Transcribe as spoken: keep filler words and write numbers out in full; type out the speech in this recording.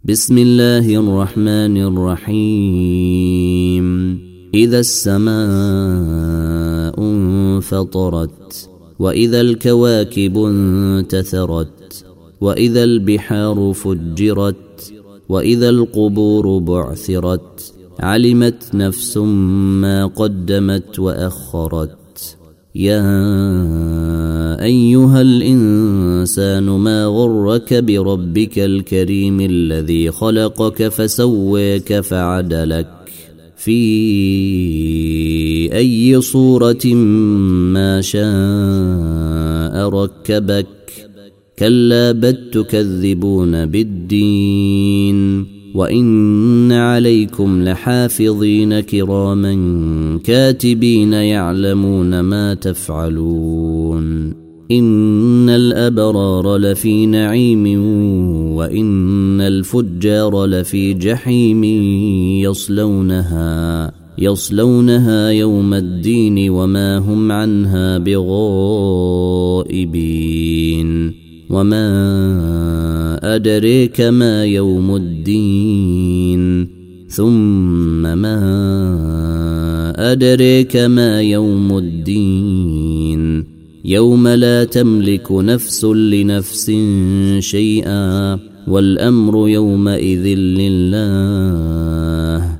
بسم الله الرحمن الرحيم إذا السماء انفطرت وإذا الكواكب انتثرت وإذا البحار فجرت وإذا القبور بعثرت علمت نفس ما قدمت وأخرت يا أيها الإنسان ما غرك بربك الكريم الذي خلقك فسويك فعدلك في أي صورة ما شاء ركبك كلا بل تكذبون بالدين وإن عليكم لحافظين كراما كاتبين يعلمون ما تفعلون إن الأبرار لفي نعيم وإن الفجار لفي جحيم يصلونها يصلونها يوم الدين وما هم عنها بغائبين وما أدريك ما يوم الدين ثم ما أدريك ما يوم الدين يوم لا تملك نفس لنفس شيئا والأمر يومئذ لله